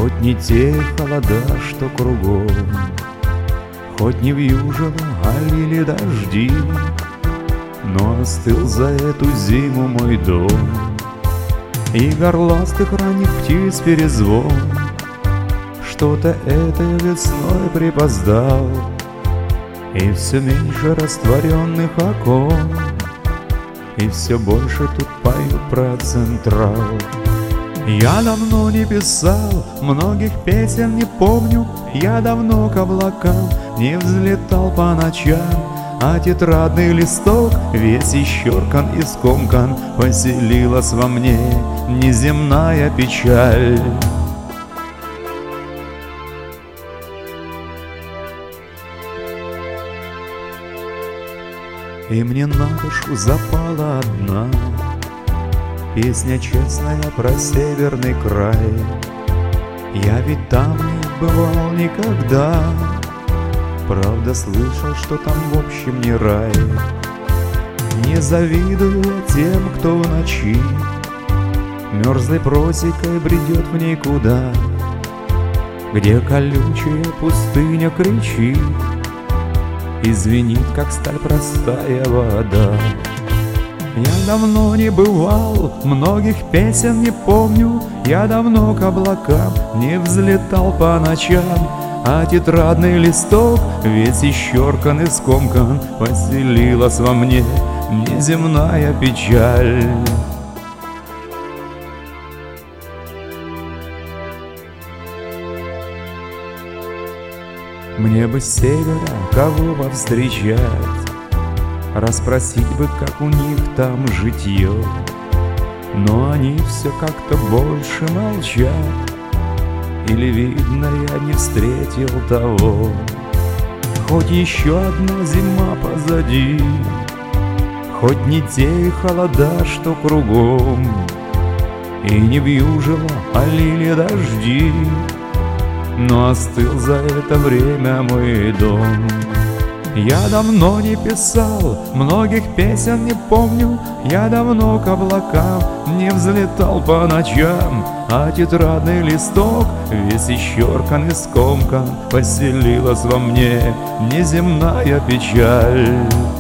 Хоть не те холода, что кругом, хоть не вьюжило, а лили дожди, но остыл за эту зиму мой дом, и горластых ранних птиц перезвон. Что-то этой весной припоздал, и все меньше растворенных окон, и все больше тут поют про Централ. Я давно не писал, многих песен не помню, я давно к облакам не взлетал по ночам, а тетрадный листок весь исчеркан и скомкан, поселилась во мне неземная печаль. И мне на душу запала одна песня честная про северный край. Я ведь там не бывал никогда, правда слышал, что там в общем не рай. Не завидую я тем, кто в ночи мерзлой просекой бредет в никуда, где колючая пустыня кричит и звенит, как сталь простая вода. Я давно не бывал, многих песен не помню, я давно к облакам не взлетал по ночам, а тетрадный листок весь исчеркан и скомкан, поселилась во мне неземная печаль. Мне бы с севера кого повстречать, расспросить бы, как у них там житье, но они все как-то больше молчат, или, видно, я не встретил того. Хоть еще одна зима позади, хоть не те холода, что кругом, и не вьюжило, а лили дожди, но остыл за это время мой дом. Я давно не писал, многих песен не помню, я давно к облакам не взлетал по ночам, а тетрадный листок весь исчеркан и скомкан, поселилась во мне неземная печаль.